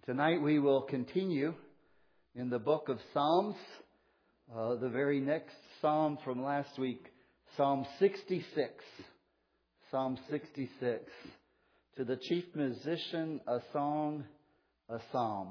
Tonight we will continue in the book of Psalms, the very next psalm from last week, Psalm 66. Psalm 66. To the chief musician, a song, a psalm.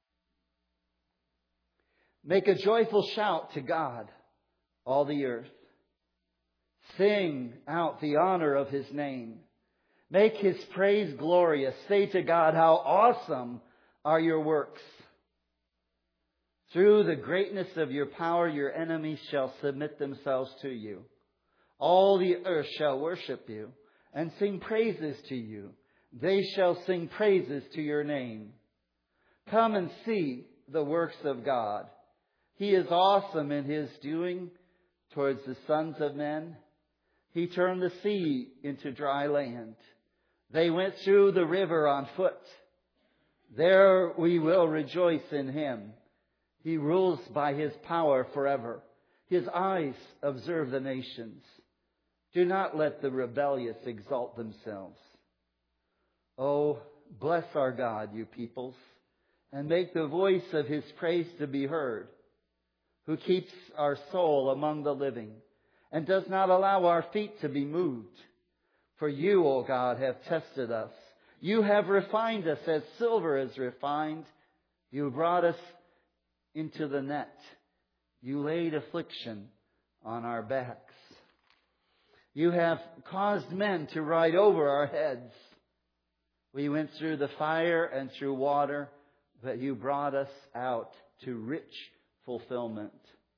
Make a joyful shout to God, all the earth. Sing out the honor of His name. Make His praise glorious. Say to God, how awesome are your works. Through the greatness of your power, your enemies shall submit themselves to you. All the earth shall worship you and sing praises to you. They shall sing praises to your name. Come and see the works of God. He is awesome in His doing towards the sons of men. He turned the sea into dry land. They went through the river on foot. There we will rejoice in Him. He rules by His power forever. His eyes observe the nations. Do not let the rebellious exalt themselves. Oh, bless our God, you peoples, and make the voice of His praise to be heard, who keeps our soul among the living and does not allow our feet to be moved. For you, O God, have tested us. You have refined us as silver is refined. You brought us into the net. You laid affliction on our backs. You have caused men to ride over our heads. We went through the fire and through water, but you brought us out to rich fulfillment.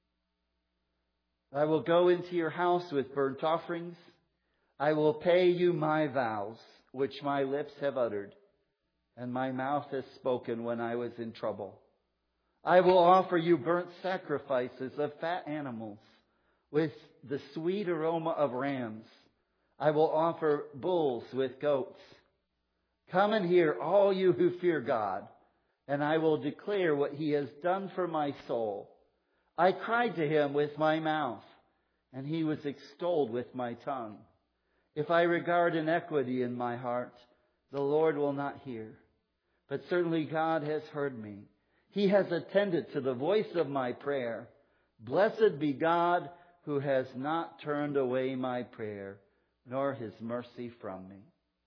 I will go into your house with burnt offerings. I will pay you my vows, which my lips have uttered, and my mouth has spoken when I was in trouble. I will offer you burnt sacrifices of fat animals with the sweet aroma of rams. I will offer bulls with goats. Come and hear, all you who fear God, and I will declare what He has done for my soul. I cried to Him with my mouth, and He was extolled with my tongue. If I regard iniquity in my heart, the Lord will not hear. But certainly God has heard me. He has attended to the voice of my prayer. Blessed be God who has not turned away my prayer, nor His mercy from me.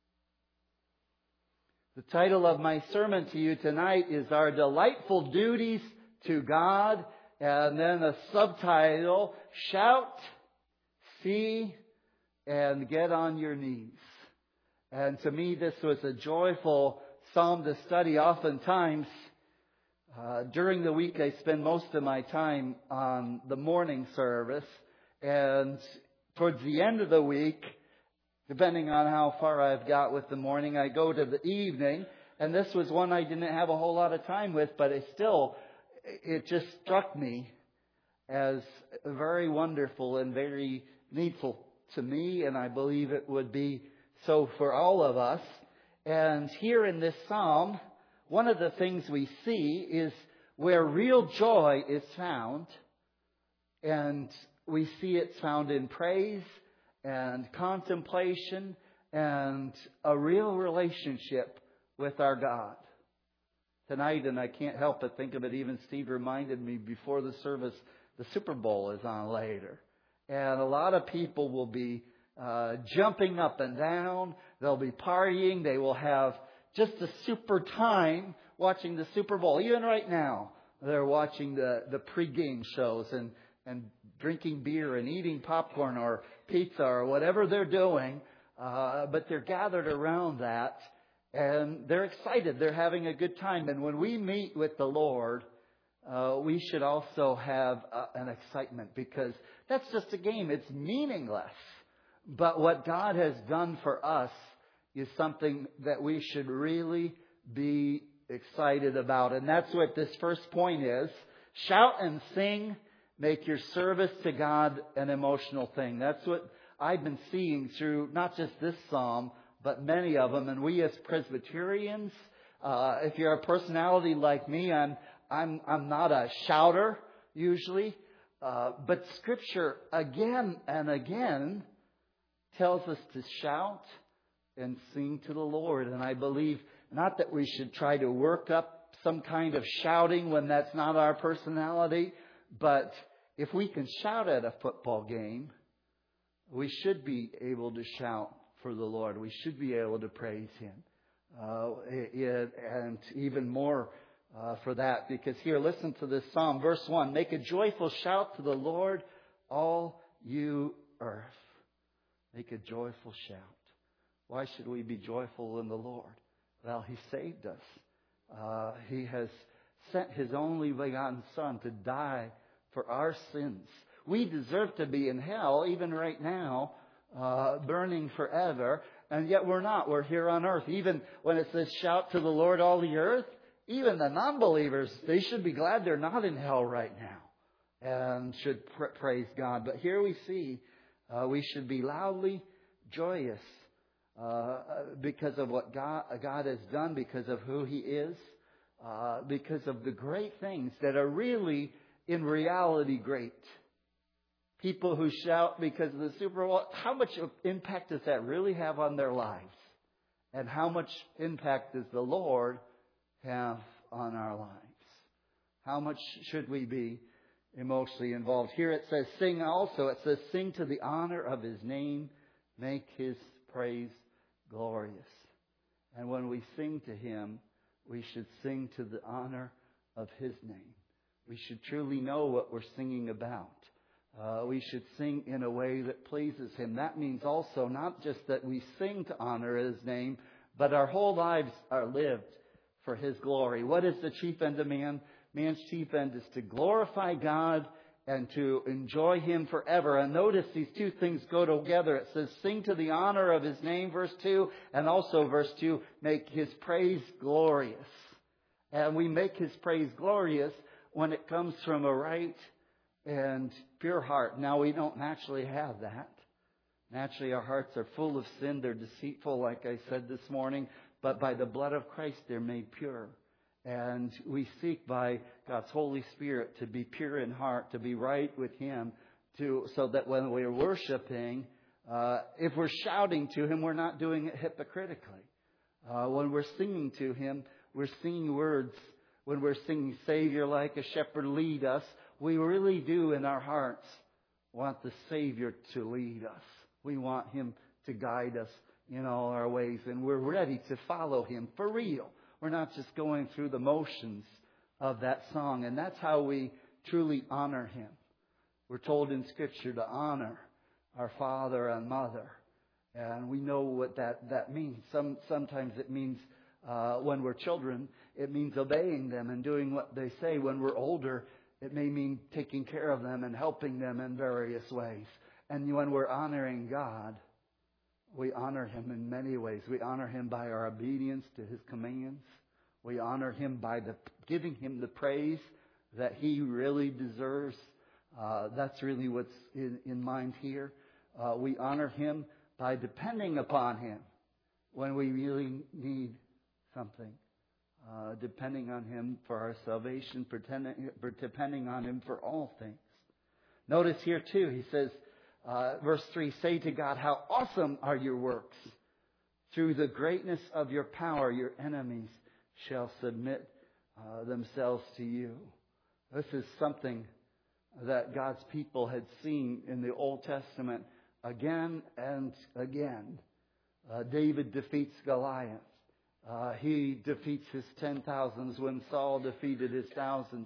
The title of my sermon to you tonight is Our Delightful Duties to God, and then a subtitle, Shout, See, and Get on Your Knees. And to me, this was a joyful psalm to study. Oftentimes, during the week, I spend most of my time on the morning service. And towards the end of the week, depending on how far I've got with the morning, I go to the evening. And this was one I didn't have a whole lot of time with, but it just struck me as very wonderful and very needful to me, and I believe it would be so for all of us. And here in this psalm, one of the things we see is where real joy is found, and we see it's found in praise and contemplation and a real relationship with our God. Tonight, and I can't help but think of it, even Steve reminded me before the service, the Super Bowl is on later. And a lot of people will be jumping up and down. They'll be partying. They will have just a super time watching the Super Bowl. Even right now, they're watching the pregame shows and drinking beer and eating popcorn or pizza or whatever they're doing. But they're gathered around that, and they're excited. They're having a good time. And when we meet with the Lord, we should also have an excitement, because that's just a game. It's meaningless. But what God has done for us is something that we should really be excited about. And that's what this first point is. Shout and sing. Make your service to God an emotional thing. That's what I've been seeing through not just this psalm, but many of them. And we as Presbyterians, if you're a personality like me, I'm not a shouter usually, but Scripture again and again tells us to shout and sing to the Lord. And I believe not that we should try to work up some kind of shouting when that's not our personality. But if we can shout at a football game, we should be able to shout for the Lord. We should be able to praise Him. And even more for that. Because here, listen to this psalm. Verse 1, make a joyful shout to the Lord, all you earth. Make a joyful shout. Why should we be joyful in the Lord? Well, He saved us. He has sent His only begotten Son to die for our sins. We deserve to be in hell, even right now, burning forever. And yet we're not. We're here on earth. Even when it says, shout to the Lord, all the earth, even the non-believers, they should be glad they're not in hell right now and should praise God. But here we see we should be loudly joyous because of what God has done, because of who He is, because of the great things that are really, in reality, great. People who shout because of the Super Bowl, how much impact does that really have on their lives? And how much impact does the Lord have on our lives? How much should we be emotionally involved? Here it says sing also. It says sing to the honor of His name. Make His praise glorious. And when we sing to Him, we should sing to the honor of His name. We should truly know what we're singing about. We should sing in a way that pleases Him. That means also not just that we sing to honor His name, but our whole lives are lived for His glory. What is the chief end of man? Man's chief end is to glorify God and to enjoy Him forever. And notice these two things go together. It says, sing to the honor of His name, verse 2, and also verse 2, make His praise glorious. And we make His praise glorious when it comes from a right and pure heart. Now, we don't naturally have that. Naturally, our hearts are full of sin. They're deceitful, like I said this morning. But by the blood of Christ, they're made pure. And we seek by God's Holy Spirit to be pure in heart, to be right with Him, so that when we're worshiping, if we're shouting to Him, we're not doing it hypocritically. When we're singing to Him, we're singing words. When we're singing, Savior, like a shepherd, lead us, we really do in our hearts want the Savior to lead us. We want Him to guide us in all our ways. And we're ready to follow Him for real. We're not just going through the motions of that song. And that's how we truly honor Him. We're told in Scripture to honor our father and mother. And we know what that means. Sometimes it means when we're children, it means obeying them and doing what they say. When we're older, it may mean taking care of them and helping them in various ways. And when we're honoring God, we honor Him in many ways. We honor Him by our obedience to His commands. We honor Him by giving Him the praise that He really deserves. That's really what's in mind here. We honor Him by depending upon Him when we really need something. Depending on Him for our salvation, depending on Him for all things. Notice here too, he says, verse 3, say to God, how awesome are your works. Through the greatness of your power, your enemies shall submit themselves to you. This is something that God's people had seen in the Old Testament again and again. David defeats Goliath. He defeats his 10,000s when Saul defeated his thousands.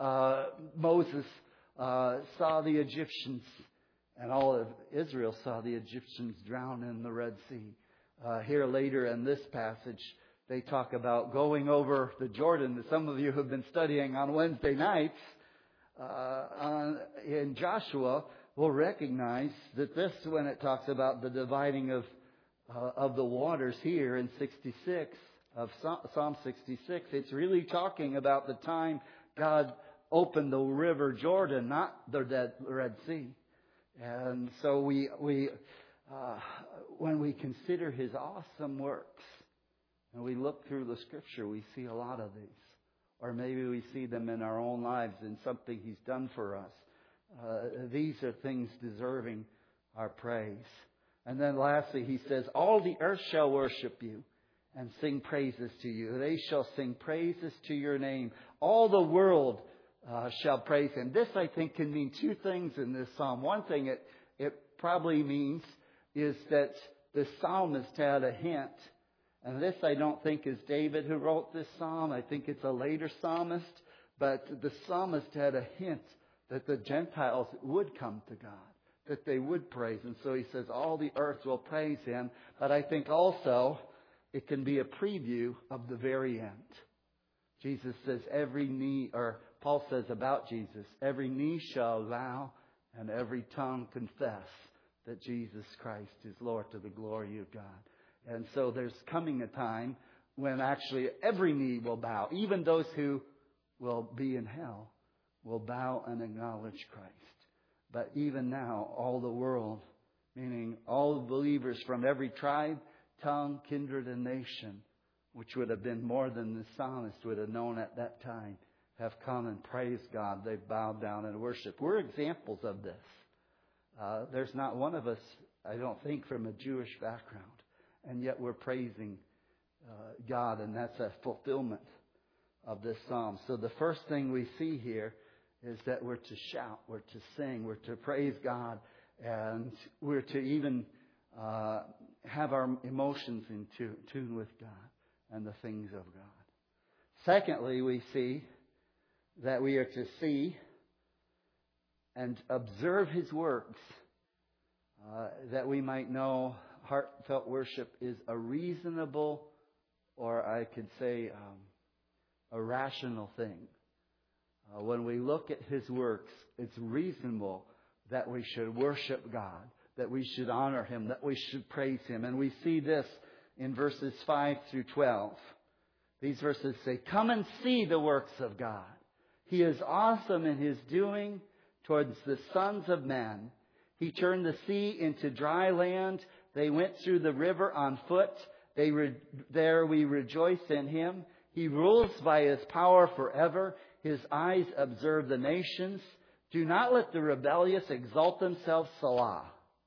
Moses saw the Egyptians, and all of Israel saw the Egyptians drown in the Red Sea. Here later in this passage, they talk about going over the Jordan. Some of you have been studying on Wednesday nights in Joshua will recognize that this, when it talks about the dividing of the waters here in 66 of Psalm 66, it's really talking about the time God opened the river Jordan, not the Red Sea. And so when we consider His awesome works and we look through the Scripture, we see a lot of these. Or maybe we see them in our own lives in something He's done for us. These are things deserving our praise. And then lastly, he says, all the earth shall worship you. and sing praises to you. They shall sing praises to your name. All the world shall praise him. This, I think, can mean two things in this psalm. One thing it probably means is that the psalmist had a hint. And this, I don't think, is David who wrote this psalm. I think it's a later psalmist. But the psalmist had a hint that the Gentiles would come to God, that they would praise. And so he says, all the earth will praise him. But I think also it can be a preview of the very end. Jesus says every knee, or Paul says about Jesus, every knee shall bow and every tongue confess that Jesus Christ is Lord to the glory of God. And so there's coming a time when actually every knee will bow. Even those who will be in hell will bow and acknowledge Christ. But even now, all the world, meaning all believers from every tribe, tongue, kindred, and nation, which would have been more than the psalmist would have known at that time, have come and praised God. They've bowed down and worshiped. We're examples of this. There's not one of us, I don't think, from a Jewish background. And yet we're praising God, and that's a fulfillment of this psalm. So the first thing we see here is that we're to shout, we're to sing, we're to praise God, and we're to even have our emotions in tune with God and the things of God. Secondly, we see that we are to see and observe His works, that we might know heartfelt worship is a reasonable, or I could say a rational thing. When we look at His works, it's reasonable that we should worship God, that we should honor Him, that we should praise Him. And we see this in verses 5 through 12. These verses say, "Come and see the works of God. He is awesome in His doing towards the sons of men. He turned the sea into dry land. They went through the river on foot. There we rejoice in Him. He rules by His power forever. His eyes observe the nations. Do not let the rebellious exalt themselves, Salah.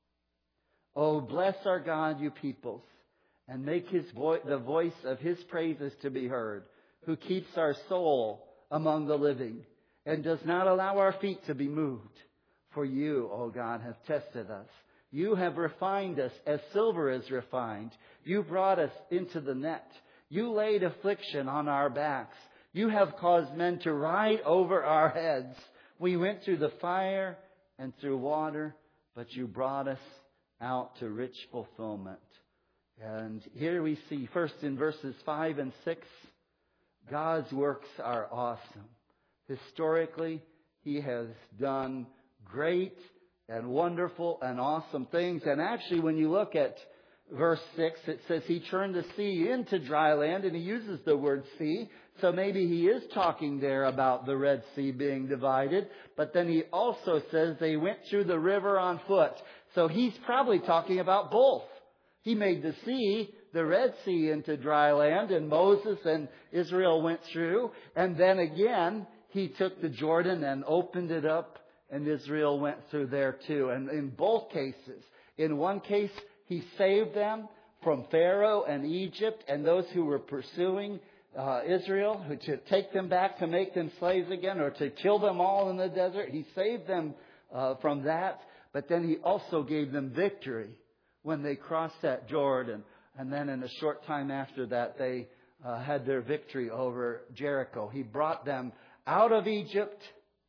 Oh, bless our God, you peoples, and make the voice of His praises to be heard, who keeps our soul among the living, and does not allow our feet to be moved. For you, O God, have tested us. You have refined us as silver is refined. You brought us into the net. You laid affliction on our backs. You have caused men to ride over our heads. We went through the fire and through water, but you brought us out to rich fulfillment." And here we see, first in verses 5 and 6, God's works are awesome. Historically, He has done great and wonderful and awesome things. And actually, when you look at verse 6, it says He turned the sea into dry land, and He uses the word sea. So maybe He is talking there about the Red Sea being divided. But then He also says they went through the river on foot. So He's probably talking about both. He made the sea, the Red Sea, into dry land, and Moses and Israel went through. And then again, He took the Jordan and opened it up, and Israel went through there too. And in both cases, in one case, He saved them from Pharaoh and Egypt and those who were pursuing Israel, to take them back to make them slaves again, or to kill them all in the desert. He saved them from that. But then He also gave them victory when they crossed that Jordan. And then in a short time after that, they had their victory over Jericho. He brought them out of Egypt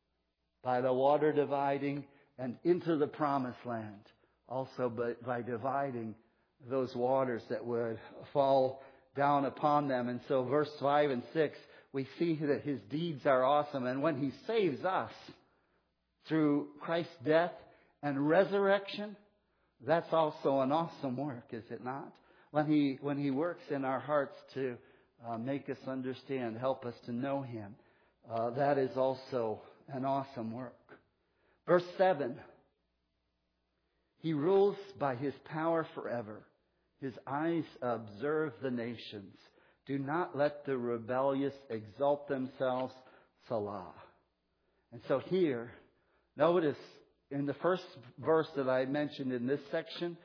by the water dividing and into the promised land. Also by dividing those waters that would fall down upon them. And so verse 5 and 6, we see that His deeds are awesome. And when He saves us through Christ's death and resurrection, that's also an awesome work, is it not? When He works in our hearts to make us understand, help us to know Him, that is also an awesome work. Verse 7, He rules by His power forever. His eyes observe the nations. Do not let the rebellious exalt themselves, Salah. And so here, notice in the first verse that I mentioned in this section,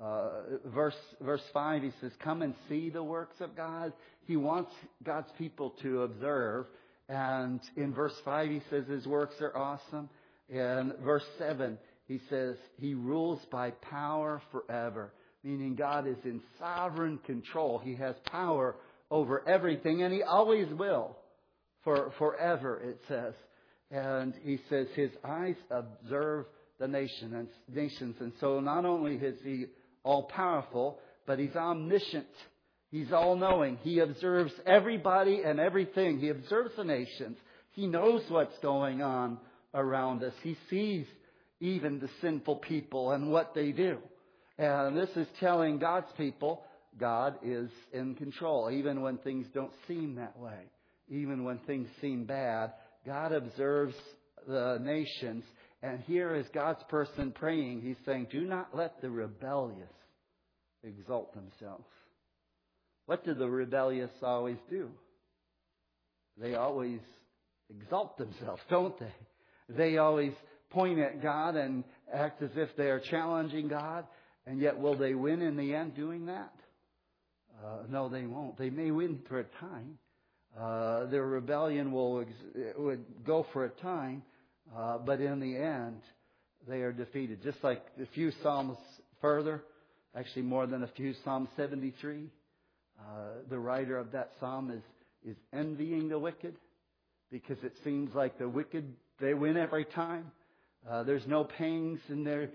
verse 5, he says, come and see the works of God. He wants God's people to observe. And in verse 5, he says his works are awesome. In verse 7, he says he rules by power forever, meaning God is in sovereign control. He has power over everything, and he always will for forever, it says. And he says his eyes observe the nations. And so not only is he all-powerful, but he's omniscient. He's all-knowing. He observes everybody and everything. He observes the nations. He knows what's going on around us. He sees even the sinful people and what they do. And this is telling God's people God is in control, even when things don't seem that way. Even when things seem bad, God observes the nations. And here is God's person praying. He's saying, do not let the rebellious exalt themselves. What do the rebellious always do? They always exalt themselves, don't they? They always point at God and act as if they are challenging God. And yet, will they win in the end doing that? No, they won't. They may win for a time. Their rebellion would go for a time. But in the end, they are defeated. Just like a few Psalms further, actually more than a few, Psalm 73. The writer of that psalm is envying the wicked because it seems like the wicked, they win every time. There's no pangs in their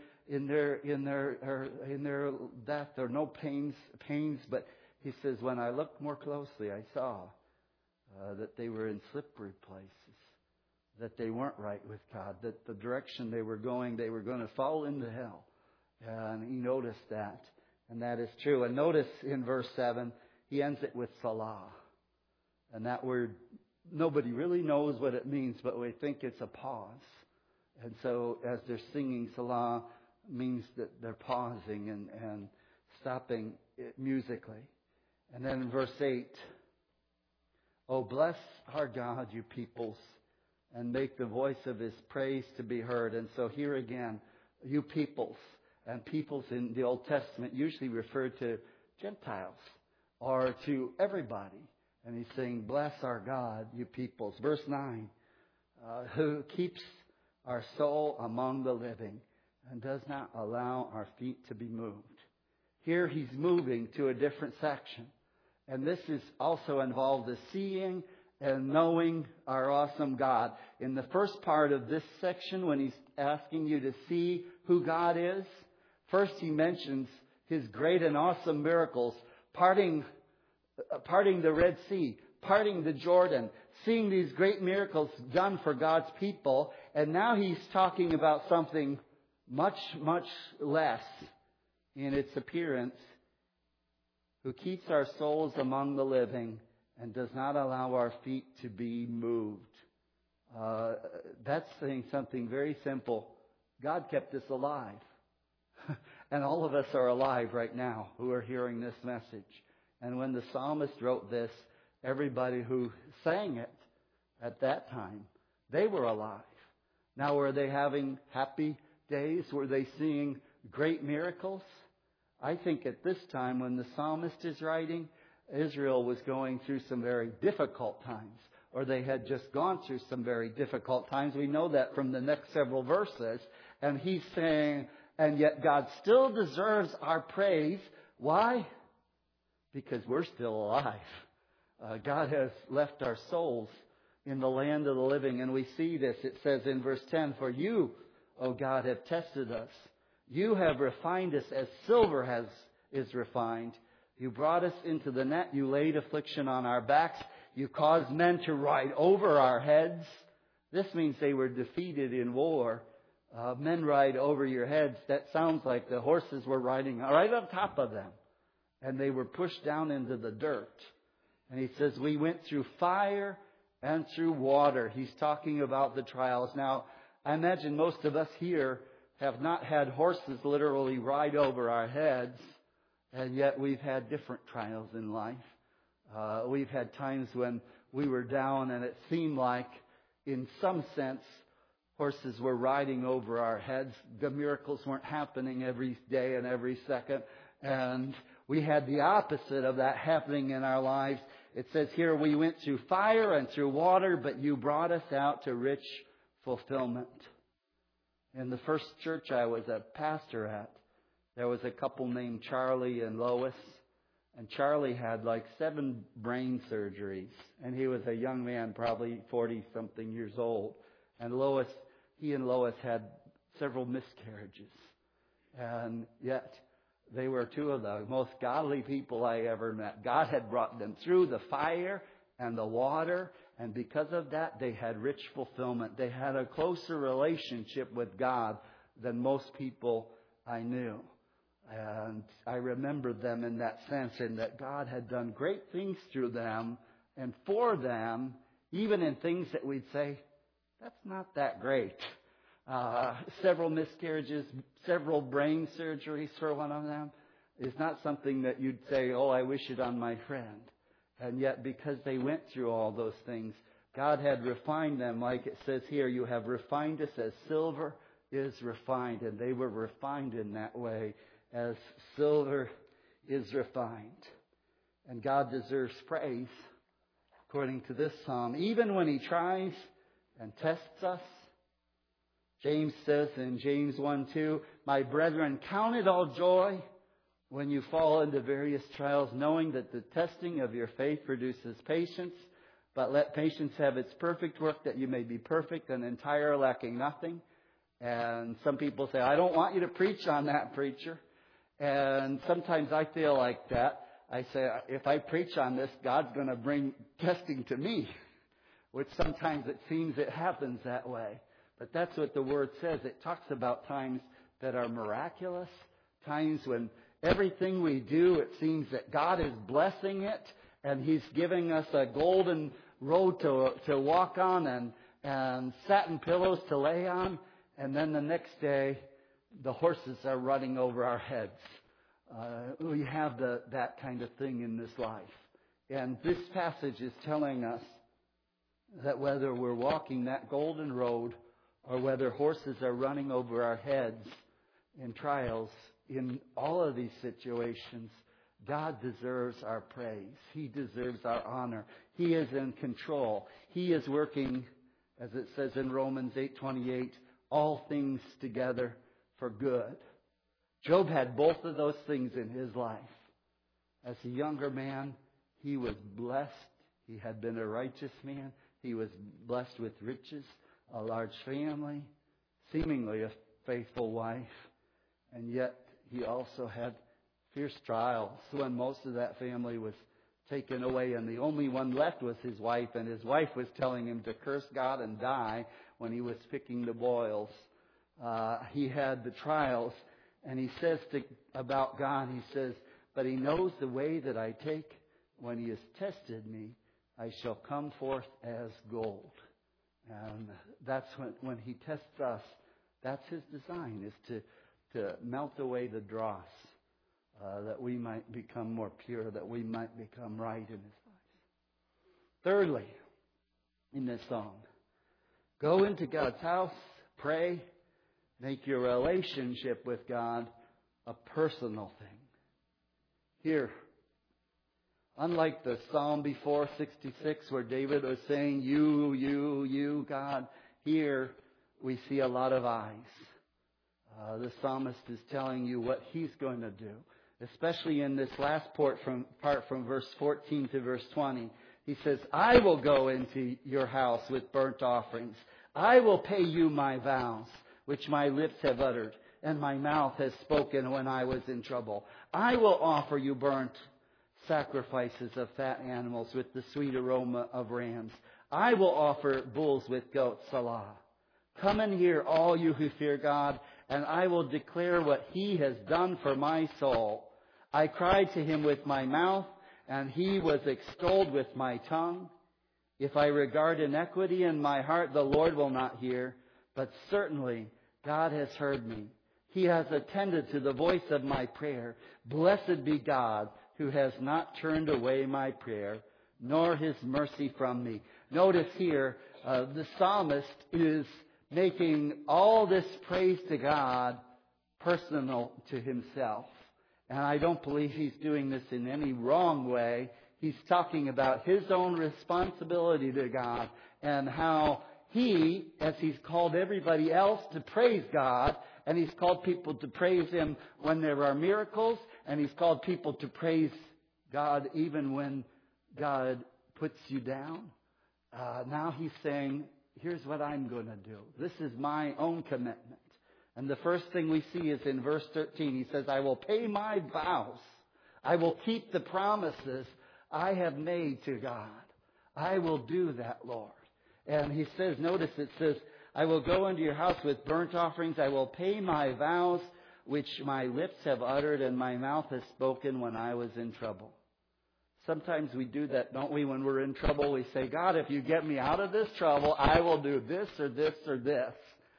death. There are no pains. But he says, when I looked more closely, I saw that they were in slippery places. That they weren't right with God, that the direction they were going to fall into hell. And he noticed that, and that is true. And notice in verse 7, he ends it with Salah. And that word, nobody really knows what it means, but we think it's a pause. And so as they're singing, Salah means that they're pausing and stopping it musically. And then in verse 8, oh, bless our God, you peoples, and make the voice of his praise to be heard. And so here again, you peoples. And peoples in the Old Testament usually refer to Gentiles or to everybody. And he's saying, bless our God, you peoples. Verse 9, who keeps our soul among the living and does not allow our feet to be moved. Here he's moving to a different section. And this is also involved the seeing and knowing our awesome God. In the first part of this section, when he's asking you to see who God is, first he mentions his great and awesome miracles, parting the Red Sea, parting the Jordan, seeing these great miracles done for God's people. And now he's talking about something much, much less in its appearance, who keeps our souls among the living and does not allow our feet to be moved. That's saying something very simple. God kept us alive. And all of us are alive right now who are hearing this message. And when the psalmist wrote this, everybody who sang it at that time, they were alive. Now, were they having happy days? Were they seeing great miracles? I think at this time when the psalmist is writing, Israel was going through some very difficult times, or they had just gone through some very difficult times. We know that from the next several verses. And he's saying, and yet God still deserves our praise. Why? Because we're still alive. God has left our souls in the land of the living. And we see this. It says in verse 10, for you, O God, have tested us. You have refined us as silver is refined. You brought us into the net. You laid affliction on our backs. You caused men to ride over our heads. This means they were defeated in war. Men ride over your heads. That sounds like the horses were riding right on top of them. And they were pushed down into the dirt. And he says, we went through fire and through water. He's talking about the trials. Now, I imagine most of us here have not had horses literally ride over our heads. And yet we've had different trials in life. We've had times when we were down and it seemed like, in some sense, horses were riding over our heads. The miracles weren't happening every day and every second. And we had the opposite of that happening in our lives. It says here, we went through fire and through water, but you brought us out to rich fulfillment. In the first church I was a pastor at, there was a couple named Charlie and Lois. And Charlie had like 7 brain surgeries. And he was a young man, probably 40-something years old. And he and Lois had several miscarriages. And yet, they were 2 of the most godly people I ever met. God had brought them through the fire and the water. And because of that, they had rich fulfillment. They had a closer relationship with God than most people I knew. And I remember them in that sense, in that God had done great things through them and for them, even in things that we'd say, that's not that great. Several miscarriages, several brain surgeries for one of them is not something that you'd say, oh, I wish it on my friend. And yet, because they went through all those things, God had refined them, like it says here, you have refined us as silver is refined. And they were refined in that way, as silver is refined. And God deserves praise, according to this psalm. Even when He tries and tests us, James says in James 1:2, my brethren, count it all joy when you fall into various trials, knowing that the testing of your faith produces patience. But let patience have its perfect work, that you may be perfect and entire, lacking nothing. And some people say, I don't want you to preach on that, preacher. And sometimes I feel like that. I say, if I preach on this, God's going to bring testing to me. Which sometimes it seems it happens that way. But that's what the Word says. It talks about times that are miraculous. Times when everything we do, it seems that God is blessing it. And He's giving us a golden road to walk on and satin pillows to lay on. And then the next day, the horses are running over our heads. We have that kind of thing in this life. And this passage is telling us that whether we're walking that golden road or whether horses are running over our heads in trials, in all of these situations, God deserves our praise. He deserves our honor. He is in control. He is working, as it says in Romans 8:28, all things together for good. Job had both of those things in his life. As a younger man, he was blessed. He had been a righteous man. He was blessed with riches, a large family, seemingly a faithful wife. And yet, he also had fierce trials when most of that family was taken away, and the only one left was his wife, and his wife was telling him to curse God and die when he was picking the boils. He had the trials, and he says about God, he says, but He knows the way that I take. When He has tested me, I shall come forth as gold. And that's when He tests us, that's His design, is to melt away the dross, that we might become more pure, that we might become right in His eyes. Thirdly, in this song, go into God's house, pray, make your relationship with God a personal thing. Here, unlike the psalm before, 66, where David was saying, you, God, here we see a lot of eyes. The psalmist is telling you what he's going to do, especially in this last part from verse 14 to verse 20. He says, I will go into your house with burnt offerings. I will pay you my vows, which my lips have uttered, and my mouth has spoken when I was in trouble. I will offer you burnt sacrifices of fat animals with the sweet aroma of rams. I will offer bulls with goats, Salah. Come and hear, all you who fear God, and I will declare what He has done for my soul. I cried to Him with my mouth, and He was extolled with my tongue. If I regard iniquity in my heart, the Lord will not hear, but certainly God has heard me. He has attended to the voice of my prayer. Blessed be God, who has not turned away my prayer, nor His mercy from me. Notice here, the psalmist is making all this praise to God personal to himself. And I don't believe he's doing this in any wrong way. He's talking about his own responsibility to God and how he, as he's called everybody else to praise God, and he's called people to praise him when there are miracles, and he's called people to praise God even when God puts you down. Now he's saying, here's what I'm going to do. This is my own commitment. And the first thing we see is in verse 13. He says, I will pay my vows. I will keep the promises I have made to God. I will do that, Lord. And he says, notice it says, I will go into your house with burnt offerings. I will pay my vows which my lips have uttered and my mouth has spoken when I was in trouble. Sometimes we do that, don't we? When we're in trouble, we say, God, if you get me out of this trouble, I will do this or this or this.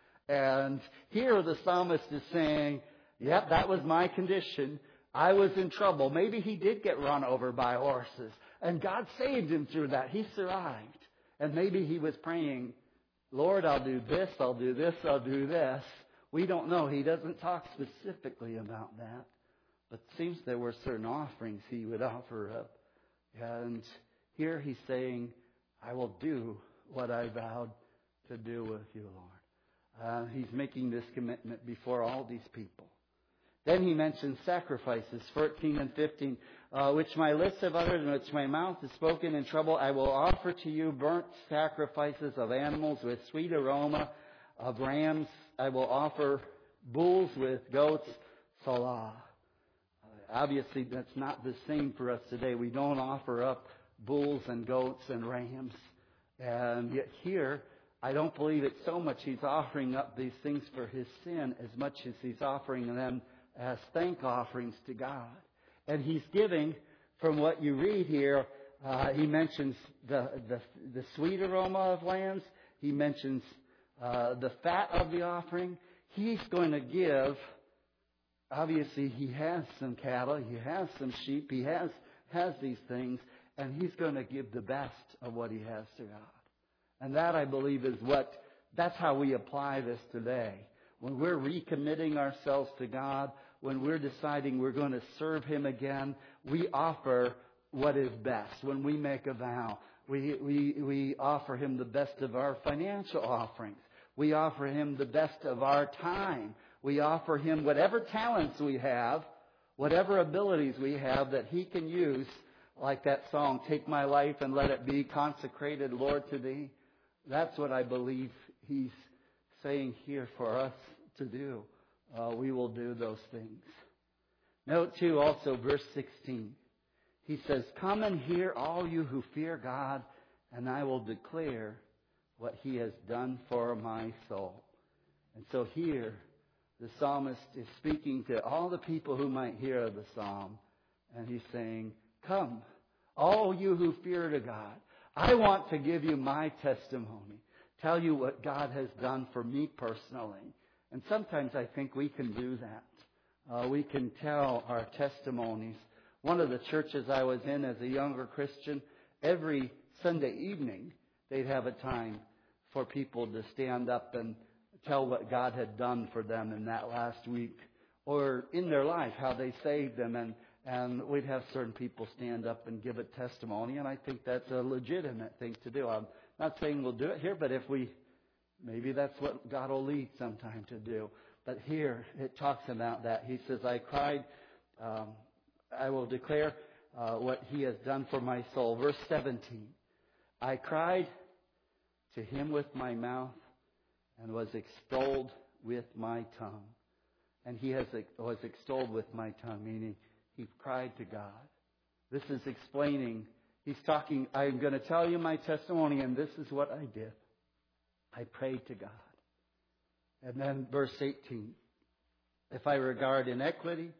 And here the psalmist is saying, yep, that was my condition. I was in trouble. Maybe he did get run over by horses. And God saved him through that. He survived. And maybe he was praying, Lord, I'll do this, I'll do this, I'll do this. We don't know. He doesn't talk specifically about that. But it seems there were certain offerings he would offer up. And here he's saying, I will do what I vowed to do with you, Lord. He's making this commitment before all these people. Then he mentions sacrifices, 14 and 15, which my lips have uttered and which my mouth has spoken in trouble. I will offer to you burnt sacrifices of animals with sweet aroma, of rams. I will offer bulls with goats, salah. Obviously, that's not the same for us today. We don't offer up bulls and goats and rams. And yet here, I don't believe it's so much he's offering up these things for his sin as much as he's offering them as thank offerings to God. And he's giving, from what you read here, he mentions the sweet aroma of lambs. He mentions the fat of the offering. He's going to give. Obviously, he has some cattle, he has some sheep, he has these things, and he's going to give the best of what he has to God. And that, I believe, that's how we apply this today. When we're recommitting ourselves to God, when we're deciding we're going to serve him again, we offer what is best. When we make a vow, we offer him the best of our financial offerings. We offer him the best of our time. We offer him whatever talents we have, whatever abilities we have that he can use, like that song, Take My Life and Let It Be Consecrated, Lord, to Thee. That's what I believe he's saying here for us to do. We will do those things. Note, too, also verse 16. He says, come and hear all you who fear God, and I will declare what he has done for my soul. And so here, the psalmist is speaking to all the people who might hear the psalm. And he's saying, come, all you who fear to God. I want to give you my testimony. Tell you what God has done for me personally. And sometimes I think we can do that. We can tell our testimonies. One of the churches I was in as a younger Christian, every Sunday evening, they'd have a time for people to stand up and tell what God had done for them in that last week, or in their life, how they saved them, and we'd have certain people stand up and give a testimony, and I think that's a legitimate thing to do. I'm not saying we'll do it here, but maybe that's what God will lead sometime to do. But here, it talks about that. He says, I cried, I will declare what he has done for my soul. Verse 17, I cried to him with my mouth, and was extolled with my tongue. And he was extolled with my tongue, meaning he cried to God. This is explaining, he's talking, I'm going to tell you my testimony, and this is what I did. I prayed to God. And then verse 18, if I regard iniquity,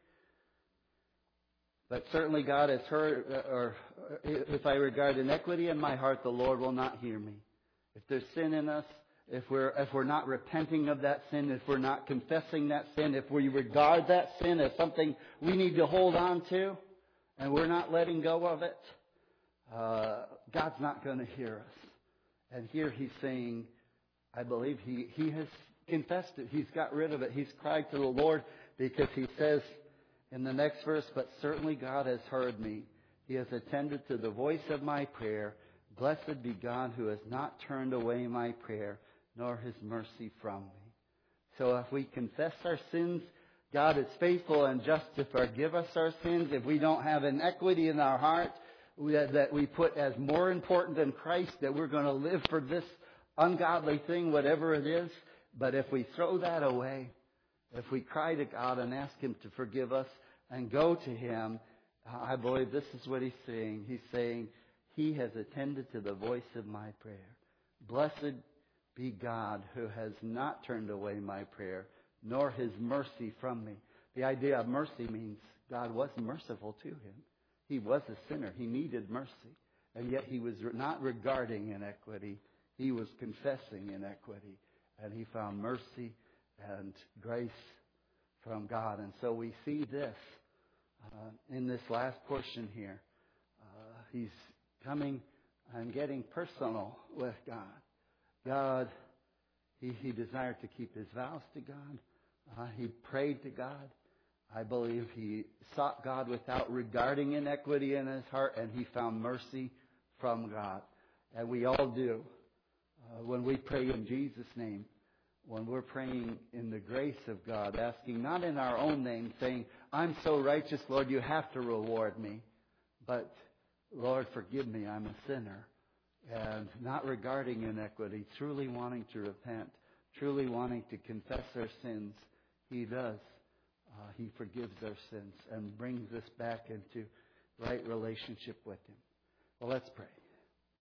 but certainly God has heard, or if I regard iniquity in my heart, the Lord will not hear me. If there's sin in us, if we're not repenting of that sin, if we're not confessing that sin, if we regard that sin as something we need to hold on to, and we're not letting go of it, God's not going to hear us. And here he's saying, I believe he has confessed it. He's got rid of it. He's cried to the Lord because he says in the next verse, but certainly God has heard me. He has attended to the voice of my prayer. Blessed be God who has not turned away my prayer, nor his mercy from me. So if we confess our sins, God is faithful and just to forgive us our sins. If we don't have inequity in our heart that we put as more important than Christ, that we're going to live for this ungodly thing, whatever it is. But if we throw that away, if we cry to God and ask him to forgive us and go to him, I believe this is what he's saying. He's saying, he has attended to the voice of my prayer. Blessed be God who has not turned away my prayer, nor his mercy from me. The idea of mercy means God was merciful to him. He was a sinner. He needed mercy. And yet he was not regarding inequity. He was confessing inequity. And he found mercy and grace from God. And so we see this in this last portion here. He's coming and getting personal with God. God, he desired to keep his vows to God. He prayed to God. I believe he sought God without regarding inequity in his heart, and he found mercy from God. And we all do. When we pray in Jesus' name, when we're praying in the grace of God, asking not in our own name, saying, I'm so righteous, Lord, you have to reward me. But, Lord, forgive me, I'm a sinner. And not regarding inequity, truly wanting to repent, truly wanting to confess our sins, he does. He forgives our sins and brings us back into right relationship with him. Well, let's pray.